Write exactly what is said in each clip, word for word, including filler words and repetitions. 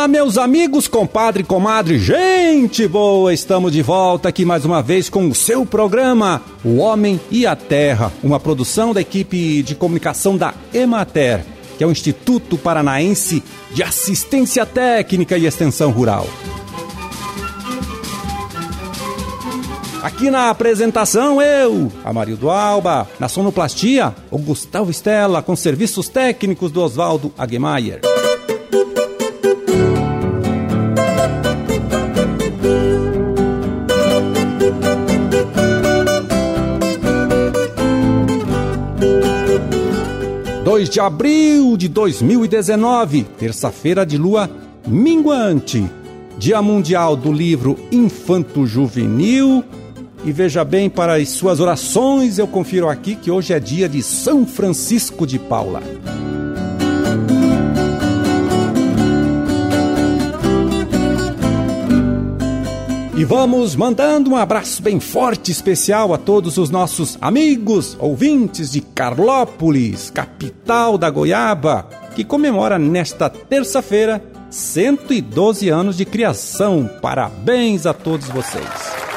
Olá, meus amigos, compadre e comadre, gente boa! Estamos de volta aqui mais uma vez com o seu programa O Homem e a Terra, uma produção da equipe de comunicação da Emater, que é o Instituto Paranaense de Assistência Técnica e Extensão Rural. Aqui na apresentação, eu, Amarildo Alba, na sonoplastia, o Gustavo Stella, com serviços técnicos do Oswaldo Aguemaier. dois de abril de dois mil e dezenove, terça-feira de lua minguante, Dia Mundial do Livro Infanto-Juvenil. E veja bem, para as suas orações, eu confiro aqui que hoje é dia de São Francisco de Paula. E vamos mandando um abraço bem forte, especial a todos os nossos amigos, ouvintes de Carlópolis, capital da Goiaba, que comemora nesta terça-feira cento e doze anos de criação. Parabéns a todos vocês.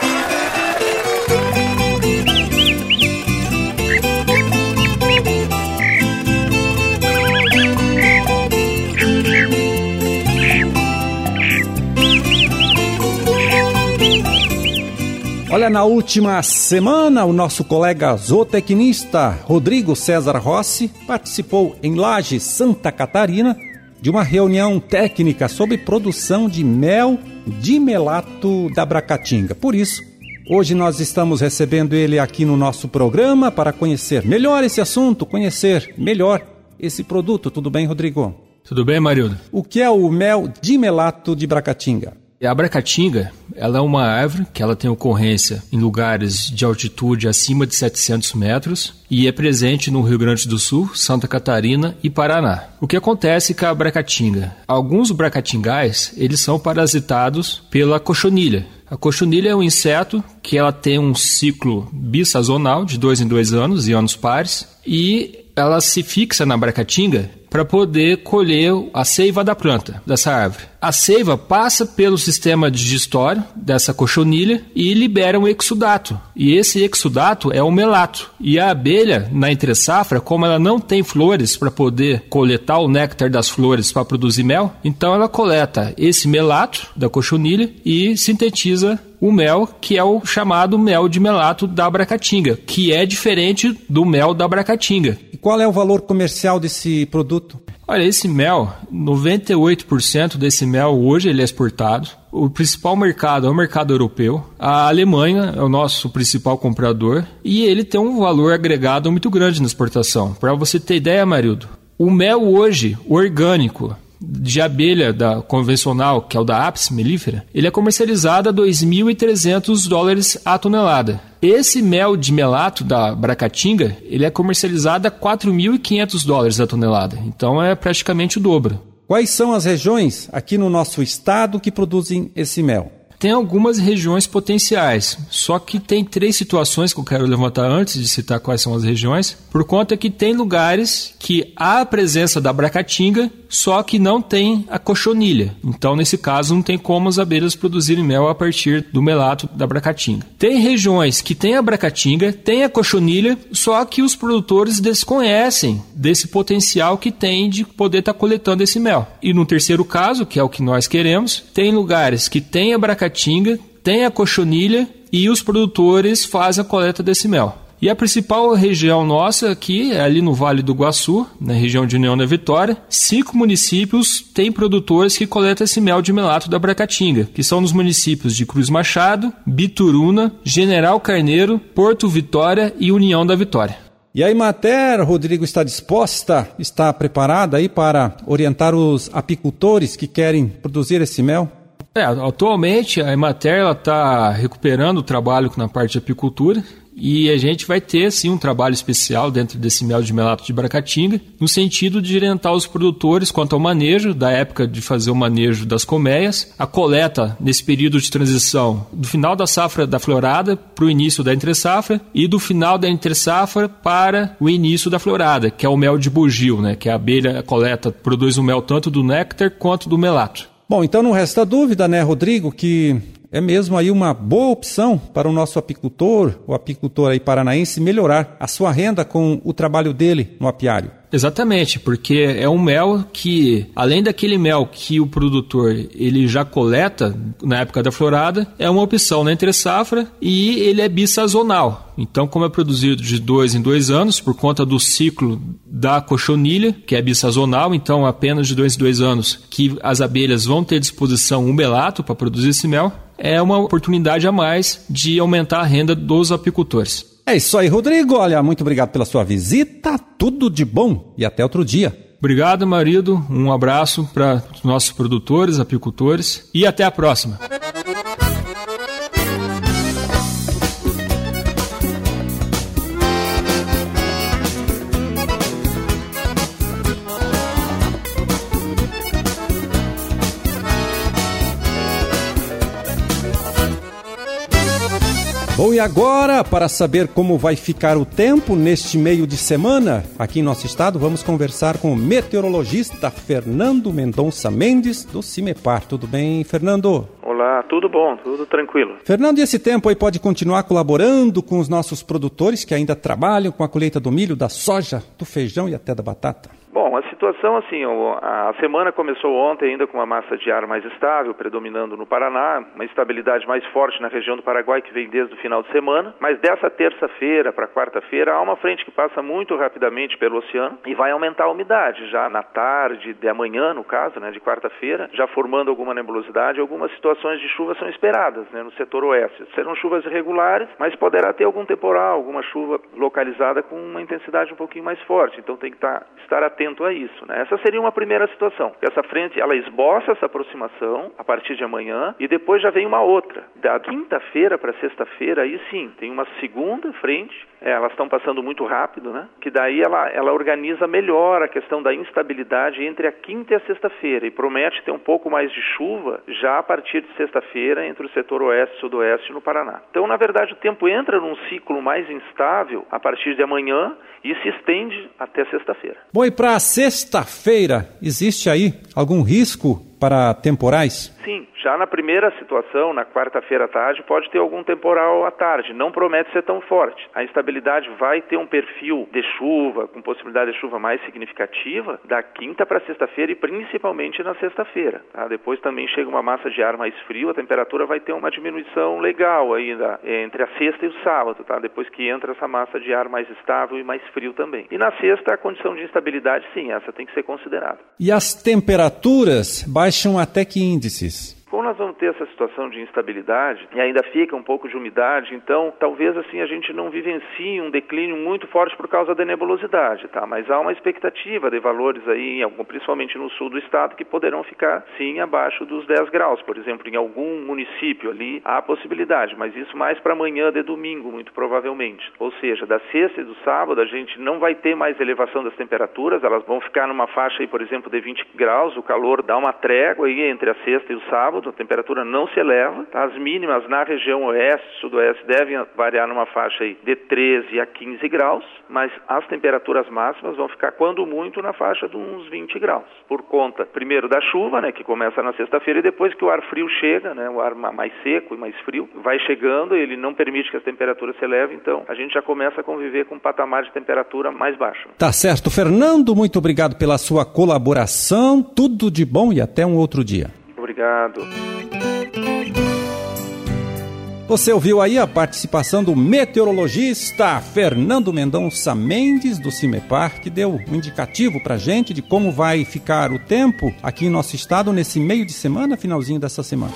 Olha, na última semana, o nosso colega zootecnista Rodrigo César Rossi participou em Lages, Santa Catarina, de uma reunião técnica sobre produção de mel de melato da Bracatinga. Por isso, hoje nós estamos recebendo ele aqui no nosso programa para conhecer melhor esse assunto, conhecer melhor esse produto. Tudo bem, Rodrigo? Tudo bem, Marildo? O que é o mel de melato de Bracatinga? A Bracatinga, ela é uma árvore que ela tem ocorrência em lugares de altitude acima de setecentos metros e é presente no Rio Grande do Sul, Santa Catarina e Paraná. O que acontece com a Bracatinga? Alguns bracatingais, eles são parasitados pela cochonilha. A cochonilha é um inseto que ela tem um ciclo bissazonal de dois em dois anos e anos pares e ela se fixa na Bracatinga para poder colher a seiva da planta, dessa árvore. A seiva passa pelo sistema digestório dessa cochonilha e libera um exudato. E esse exudato é o melato. E a abelha, na entre-safra, como ela não tem flores para poder coletar o néctar das flores para produzir mel, então ela coleta esse melato da cochonilha e sintetiza o mel, que é o chamado mel de melato da Bracatinga, que é diferente do mel da Bracatinga. E qual é o valor comercial desse produto? Olha, esse mel, noventa e oito por cento desse mel hoje ele é exportado. O principal mercado é o mercado europeu. A Alemanha é o nosso principal comprador e ele tem um valor agregado muito grande na exportação. Para você ter ideia, Marildo, o mel hoje, orgânico, de abelha da convencional, que é o da Apis mellifera, ele é comercializado a dois mil e trezentos dólares a tonelada. Esse mel de melato da Bracatinga, ele é comercializado a quatro mil e quinhentos dólares a tonelada. Então é praticamente o dobro. Quais são as regiões aqui no nosso estado que produzem esse mel? Tem algumas regiões potenciais, só que tem três situações que eu quero levantar antes de citar quais são as regiões, por conta que tem lugares que há a presença da Bracatinga, só que não tem a cochonilha. Então, nesse caso, não tem como as abelhas produzirem mel a partir do melato da Bracatinga. Tem regiões que tem a Bracatinga, tem a cochonilha, só que os produtores desconhecem desse potencial que tem de poder estar tá coletando esse mel. E no terceiro caso, que é o que nós queremos, tem lugares que tem a Bracatinga, tem a cochonilha e os produtores fazem a coleta desse mel. E a principal região nossa aqui é ali no Vale do Iguaçu, na região de União da Vitória. Cinco municípios têm produtores que coletam esse mel de melato da Bracatinga, que são nos municípios de Cruz Machado, Bituruna, General Carneiro, Porto Vitória e União da Vitória. E a Emater, Rodrigo, está disposta, está preparada aí para orientar os apicultores que querem produzir esse mel? É, atualmente a Emater está recuperando o trabalho na parte de apicultura e a gente vai ter sim um trabalho especial dentro desse mel de melato de Bracatinga, no sentido de orientar os produtores quanto ao manejo, da época de fazer o manejo das colmeias, a coleta nesse período de transição do final da safra da florada para o início da entre-safra e do final da entre-safra para o início da florada, que é o mel de bugio, né? Que a abelha coleta, produz o mel tanto do néctar quanto do melato. Bom, então não resta dúvida, né, Rodrigo, que é mesmo aí uma boa opção para o nosso apicultor, o apicultor aí paranaense, melhorar a sua renda com o trabalho dele no apiário. Exatamente, porque é um mel que, além daquele mel que o produtor ele já coleta na época da florada, é uma opção na entre safra e ele é bissazonal. Então, como é produzido de dois em dois anos, por conta do ciclo da cochonilha, que é bissazonal, então apenas de dois em dois anos que as abelhas vão ter à disposição um melato para produzir esse mel, é uma oportunidade a mais de aumentar a renda dos apicultores. É isso aí, Rodrigo. Olha, muito obrigado pela sua visita. Tudo de bom e até outro dia. Obrigado, marido. Um abraço para os nossos produtores, apicultores e até a próxima. Bom, e agora, para saber como vai ficar o tempo neste meio de semana aqui em nosso estado, vamos conversar com o meteorologista Fernando Mendonça Mendes, do CIMEPAR. Tudo bem, Fernando? Olá, tudo bom, tudo tranquilo. Fernando, e esse tempo aí pode continuar colaborando com os nossos produtores que ainda trabalham com a colheita do milho, da soja, do feijão e até da batata? Bom, a situação assim, a semana começou ontem ainda com uma massa de ar mais estável, predominando no Paraná, uma estabilidade mais forte na região do Paraguai que vem desde o final de semana, mas dessa terça-feira para quarta-feira há uma frente que passa muito rapidamente pelo oceano e vai aumentar a umidade já na tarde de amanhã, no caso, né, de quarta-feira, já formando alguma nebulosidade. Algumas situações de chuva são esperadas, né, no setor oeste. Serão chuvas irregulares, mas poderá ter algum temporal, alguma chuva localizada com uma intensidade um pouquinho mais forte, então tem que tá, estar atento a isso, né? Essa seria uma primeira situação. Essa frente, ela esboça essa aproximação a partir de amanhã e depois já vem uma outra. Da quinta-feira para sexta-feira, aí sim, tem uma segunda frente, é, elas estão passando muito rápido, né? Que daí ela, ela organiza melhor a questão da instabilidade entre a quinta e a sexta-feira e promete ter um pouco mais de chuva já a partir de sexta-feira entre o setor oeste e sudoeste no Paraná. Então, na verdade, o tempo entra num ciclo mais instável a partir de amanhã e se estende até sexta-feira. Bom, e para sexta-feira, existe aí algum risco para temporais? Sim, já na primeira situação, na quarta-feira à tarde, pode ter algum temporal à tarde, não promete ser tão forte. A instabilidade vai ter um perfil de chuva, com possibilidade de chuva mais significativa, da quinta para sexta-feira e principalmente na sexta-feira. Tá? Depois também chega uma massa de ar mais frio, a temperatura vai ter uma diminuição legal aí da, entre a sexta e o sábado, tá? Depois que entra essa massa de ar mais estável e mais frio também. E na sexta, a condição de instabilidade, sim, essa tem que ser considerada. E as temperaturas baixam até que índices? Como nós vamos ter essa situação de instabilidade e ainda fica um pouco de umidade, então talvez assim a gente não vivencie um declínio muito forte por causa da nebulosidade, tá? Mas há uma expectativa de valores aí, principalmente no sul do estado, que poderão ficar sim abaixo dos dez graus, por exemplo, em algum município ali há possibilidade, mas isso mais para amanhã de domingo, muito provavelmente. Ou seja, da sexta e do sábado a gente não vai ter mais elevação das temperaturas, elas vão ficar numa faixa aí, por exemplo, de vinte graus, o calor dá uma trégua aí entre a sexta e o sábado, a temperatura não se eleva, tá? As mínimas na região oeste, sudoeste devem variar numa faixa aí de treze a quinze graus, mas as temperaturas máximas vão ficar, quando muito, na faixa de uns vinte graus, por conta, primeiro, da chuva, né, que começa na sexta-feira, e depois que o ar frio chega, né, o ar mais seco e mais frio, vai chegando, ele não permite que as temperaturas se elevem, então a gente já começa a conviver com um patamar de temperatura mais baixo. Tá certo, Fernando, muito obrigado pela sua colaboração, tudo de bom e até um outro dia. Obrigado. Você ouviu aí a participação do meteorologista Fernando Mendonça Mendes, do CIMEPAR, que deu um indicativo pra gente de como vai ficar o tempo aqui em nosso estado nesse meio de semana, finalzinho dessa semana.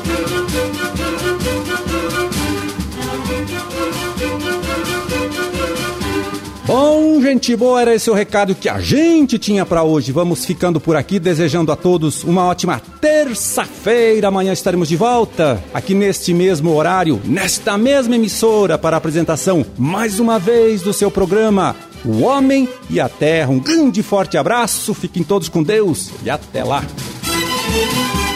Bom, gente boa, era esse o recado que a gente tinha para hoje. Vamos ficando por aqui, desejando a todos uma ótima terça-feira. Amanhã estaremos de volta, aqui neste mesmo horário, nesta mesma emissora, para a apresentação, mais uma vez, do seu programa O Homem e a Terra. Um grande e forte abraço, fiquem todos com Deus e até lá.